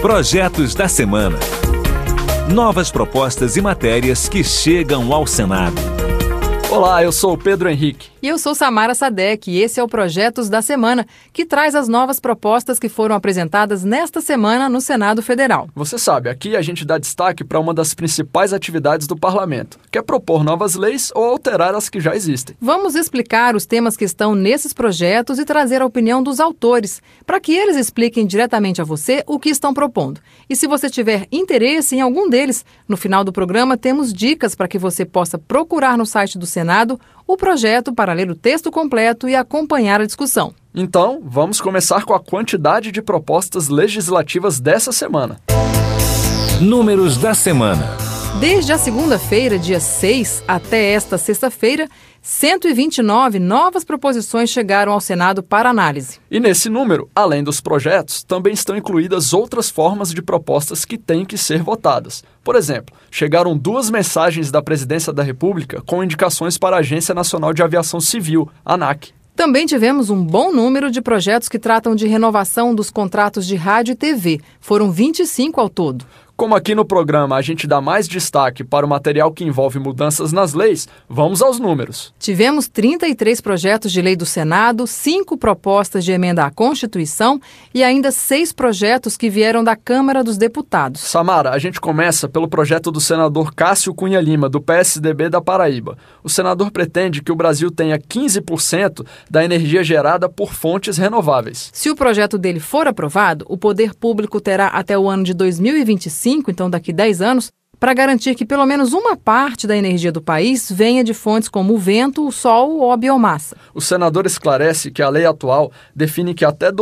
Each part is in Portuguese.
Projetos da semana. Novas propostas e matérias que chegam ao Senado. Olá, eu sou o Pedro Henrique. E eu sou Samara Sadek e esse é o Projetos da Semana, que traz as novas propostas que foram apresentadas nesta semana no Senado Federal. Você sabe, aqui a gente dá destaque para uma das principais atividades do parlamento, que é propor novas leis ou alterar as que já existem. Vamos explicar os temas que estão nesses projetos e trazer a opinião dos autores, para que eles expliquem diretamente a você o que estão propondo. E se você tiver interesse em algum deles, no final do programa temos dicas para que você possa procurar no site do Senado o projeto para ler o texto completo e acompanhar a discussão. Então, vamos começar com a quantidade de propostas legislativas dessa semana. Números da semana. Desde a segunda-feira, dia 6, até esta sexta-feira, 129 novas proposições chegaram ao Senado para análise. E nesse número, além dos projetos, também estão incluídas outras formas de propostas que têm que ser votadas. Por exemplo, chegaram 2 mensagens da Presidência da República com indicações para a Agência Nacional de Aviação Civil, ANAC. Também tivemos um bom número de projetos que tratam de renovação dos contratos de rádio e TV. Foram 25 ao todo. Como aqui no programa a gente dá mais destaque para o material que envolve mudanças nas leis, vamos aos números. Tivemos 33 projetos de lei do Senado, 5 propostas de emenda à Constituição e ainda 6 projetos que vieram da Câmara dos Deputados. Samara, a gente começa pelo projeto do senador Cássio Cunha Lima, do PSDB da Paraíba. O senador pretende que o Brasil tenha 15% da energia gerada por fontes renováveis. Se o projeto dele for aprovado, o poder público terá até o ano de 2025, então daqui 10 anos, para garantir que pelo menos uma parte da energia do país venha de fontes como o vento, o sol ou a biomassa. O senador esclarece que a lei atual define que até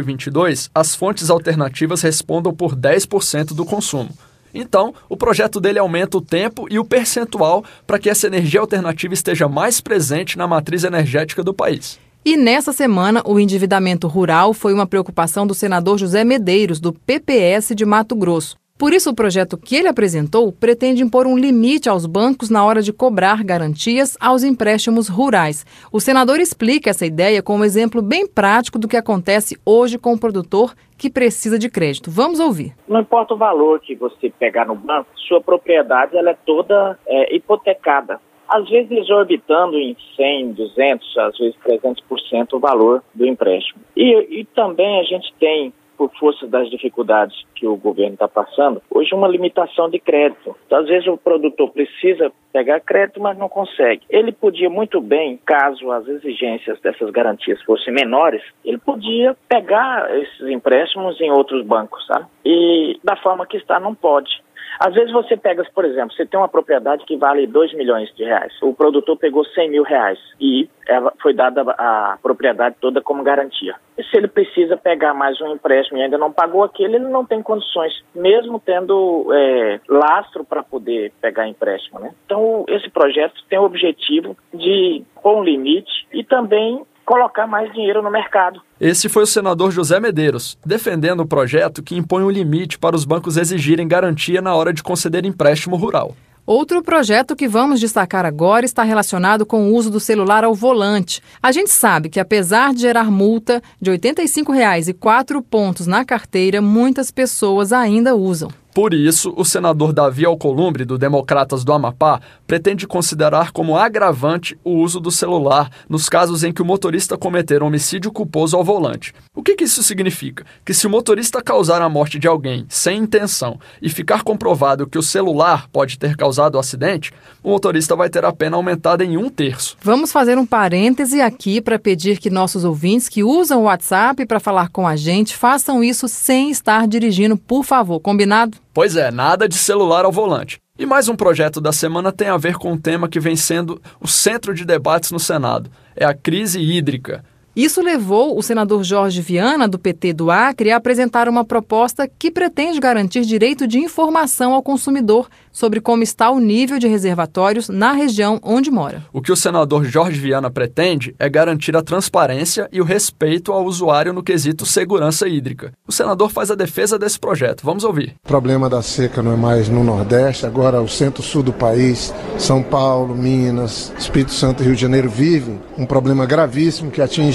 2022 as fontes alternativas respondam por 10% do consumo. Então, o projeto dele aumenta o tempo e o percentual para que essa energia alternativa esteja mais presente na matriz energética do país. E nessa semana, o endividamento rural foi uma preocupação do senador José Medeiros, do PPS de Mato Grosso. Por isso, o projeto que ele apresentou pretende impor um limite aos bancos na hora de cobrar garantias aos empréstimos rurais. O senador explica essa ideia com um exemplo bem prático do que acontece hoje com o produtor que precisa de crédito. Vamos ouvir. Não importa o valor que você pegar no banco, sua propriedade ela é toda hipotecada. Às vezes exorbitando em 100, 200, às vezes 300% o valor do empréstimo. E também a gente tem, por força das dificuldades que o governo está passando, hoje uma limitação de crédito. Então, às vezes o produtor precisa pegar crédito, mas não consegue. Ele podia muito bem, caso as exigências dessas garantias fossem menores, ele podia pegar esses empréstimos em outros bancos, sabe? E da forma que está, não pode. Às vezes você pega, por exemplo, você tem uma propriedade que vale 2 milhões de reais. O produtor pegou 100 mil reais e foi dada a propriedade toda como garantia. E se ele precisa pegar mais um empréstimo e ainda não pagou aquele, ele não tem condições, mesmo tendo lastro para poder pegar empréstimo, né? Então, esse projeto tem o objetivo de pôr um limite e também colocar mais dinheiro no mercado. Esse foi o senador José Medeiros, defendendo o projeto que impõe um limite para os bancos exigirem garantia na hora de conceder empréstimo rural. Outro projeto que vamos destacar agora está relacionado com o uso do celular ao volante. A gente sabe que, apesar de gerar multa de R$ 85,00 e 4 pontos na carteira, muitas pessoas ainda usam. Por isso, o senador Davi Alcolumbre, do Democratas do Amapá, pretende considerar como agravante o uso do celular nos casos em que o motorista cometer homicídio culposo ao volante. O que isso significa? Que se o motorista causar a morte de alguém sem intenção e ficar comprovado que o celular pode ter causado o acidente, o motorista vai ter a pena aumentada em 1/3. Vamos fazer um parêntese aqui para pedir que nossos ouvintes que usam o WhatsApp para falar com a gente façam isso sem estar dirigindo, por favor. Combinado? Pois é, nada de celular ao volante. E mais um projeto da semana tem a ver com um tema que vem sendo o centro de debates no Senado. É a crise hídrica. Isso levou o senador Jorge Viana, do PT do Acre, a apresentar uma proposta que pretende garantir direito de informação ao consumidor sobre como está o nível de reservatórios na região onde mora. O que o senador Jorge Viana pretende é garantir a transparência e o respeito ao usuário no quesito segurança hídrica. O senador faz a defesa desse projeto. Vamos ouvir. O problema da seca não é mais no Nordeste, agora o centro-sul do país, São Paulo, Minas, Espírito Santo e Rio de Janeiro vivem um problema gravíssimo que atinge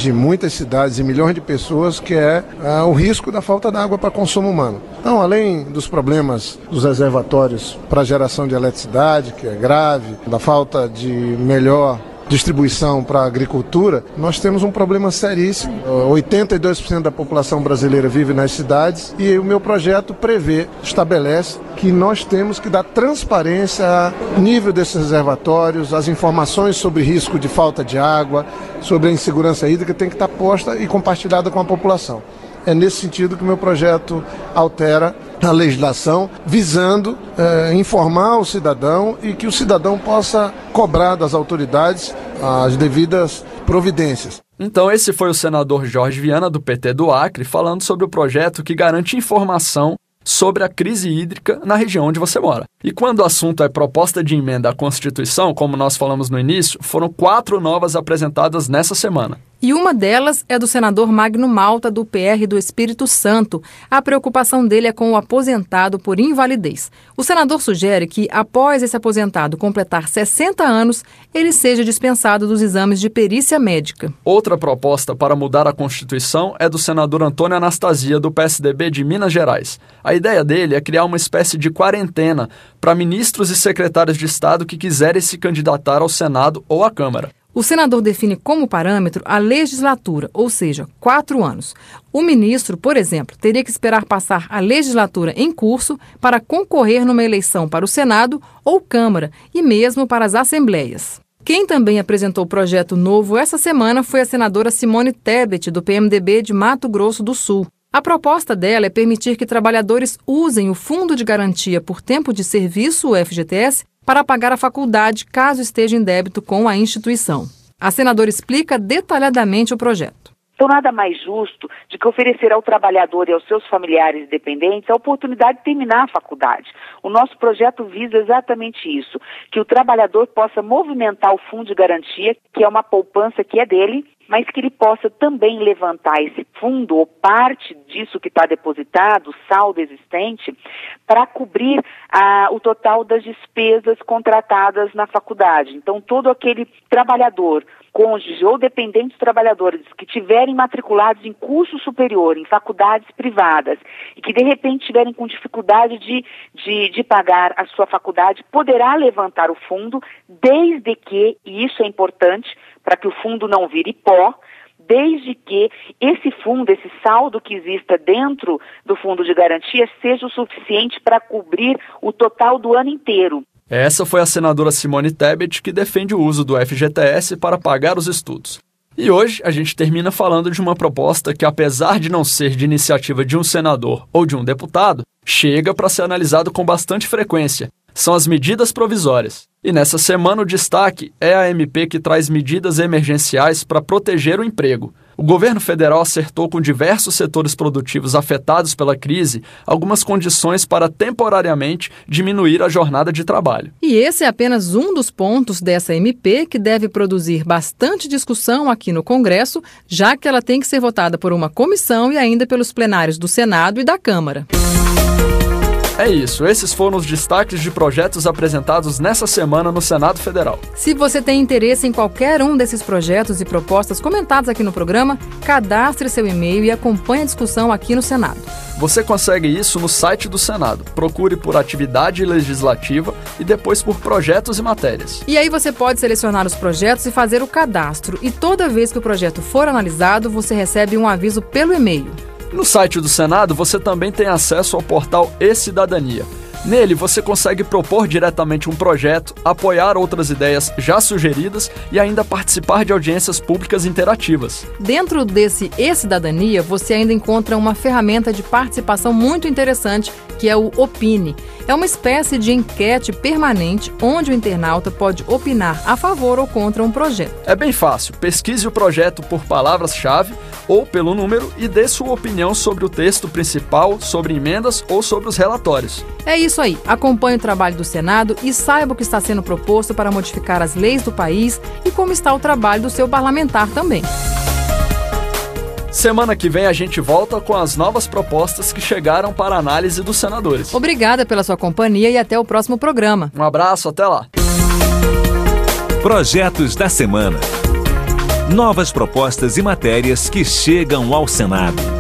atinge muitas cidades e milhões de pessoas, que é o risco da falta d'água para consumo humano. Então, além dos problemas dos reservatórios para geração de eletricidade, que é grave, da falta de melhor distribuição para a agricultura, nós temos um problema seríssimo. 82% da população brasileira vive nas cidades e o meu projeto estabelece que nós temos que dar transparência ao nível desses reservatórios, as informações sobre risco de falta de água, sobre a insegurança hídrica tem que estar posta e compartilhada com a população. É nesse sentido que o meu projeto altera a legislação, visando informar o cidadão e que o cidadão possa cobrar das autoridades as devidas providências. Então esse foi o senador Jorge Viana, do PT do Acre, falando sobre o projeto que garante informação sobre a crise hídrica na região onde você mora. E quando o assunto é proposta de emenda à Constituição, como nós falamos no início, foram 4 novas apresentadas nessa semana. E uma delas é do senador Magno Malta, do PR do Espírito Santo. A preocupação dele é com o aposentado por invalidez. O senador sugere que, após esse aposentado completar 60 anos, ele seja dispensado dos exames de perícia médica. Outra proposta para mudar a Constituição é do senador Antônio Anastasia, do PSDB de Minas Gerais. A ideia dele é criar uma espécie de quarentena para ministros e secretários de Estado que quiserem se candidatar ao Senado ou à Câmara. O senador define como parâmetro a legislatura, ou seja, 4 anos. O ministro, por exemplo, teria que esperar passar a legislatura em curso para concorrer numa eleição para o Senado ou Câmara e mesmo para as assembleias. Quem também apresentou o projeto novo essa semana foi a senadora Simone Tebet, do PMDB de Mato Grosso do Sul. A proposta dela é permitir que trabalhadores usem o Fundo de Garantia por Tempo de Serviço, o FGTS, para pagar a faculdade caso esteja em débito com a instituição. A senadora explica detalhadamente o projeto. Então, nada mais justo de que oferecer ao trabalhador e aos seus familiares dependentes a oportunidade de terminar a faculdade. O nosso projeto visa exatamente isso, que o trabalhador possa movimentar o fundo de garantia, que é uma poupança que é dele, mas que ele possa também levantar esse fundo ou parte disso que está depositado, o saldo existente, para cobrir o total das despesas contratadas na faculdade. Então, todo aquele trabalhador, cônjuge ou dependentes trabalhadores que tiverem matriculados em curso superior, em faculdades privadas, e que de repente estiverem com dificuldade de pagar a sua faculdade, poderá levantar o fundo, desde que, e isso é importante, para que o fundo não vire pó, desde que esse fundo, esse saldo que exista dentro do fundo de garantia, seja o suficiente para cobrir o total do ano inteiro. Essa foi a senadora Simone Tebet, que defende o uso do FGTS para pagar os estudos. E hoje a gente termina falando de uma proposta que, apesar de não ser de iniciativa de um senador ou de um deputado, chega para ser analisado com bastante frequência. São as medidas provisórias. E nessa semana o destaque é a MP que traz medidas emergenciais para proteger o emprego. O governo federal acertou com diversos setores produtivos afetados pela crise algumas condições para temporariamente diminuir a jornada de trabalho. E esse é apenas um dos pontos dessa MP que deve produzir bastante discussão aqui no Congresso, já que ela tem que ser votada por uma comissão e ainda pelos plenários do Senado e da Câmara. É isso, esses foram os destaques de projetos apresentados nessa semana no Senado Federal. Se você tem interesse em qualquer um desses projetos e propostas comentados aqui no programa, cadastre seu e-mail e acompanhe a discussão aqui no Senado. Você consegue isso no site do Senado. Procure por atividade legislativa e depois por projetos e matérias. E aí você pode selecionar os projetos e fazer o cadastro. E toda vez que o projeto for analisado, você recebe um aviso pelo e-mail. No site do Senado, você também tem acesso ao portal e-Cidadania. Nele, você consegue propor diretamente um projeto, apoiar outras ideias já sugeridas e ainda participar de audiências públicas interativas. Dentro desse e-Cidadania, você ainda encontra uma ferramenta de participação muito interessante, que é o Opine. É uma espécie de enquete permanente onde o internauta pode opinar a favor ou contra um projeto. É bem fácil. Pesquise o projeto por palavras-chave ou pelo número e dê sua opinião sobre o texto principal, sobre emendas ou sobre os relatórios. É isso aí. Acompanhe o trabalho do Senado e saiba o que está sendo proposto para modificar as leis do país e como está o trabalho do seu parlamentar também. Semana que vem a gente volta com as novas propostas que chegaram para a análise dos senadores. Obrigada pela sua companhia e até o próximo programa. Um abraço, até lá. Projetos da Semana. Novas propostas e matérias que chegam ao Senado.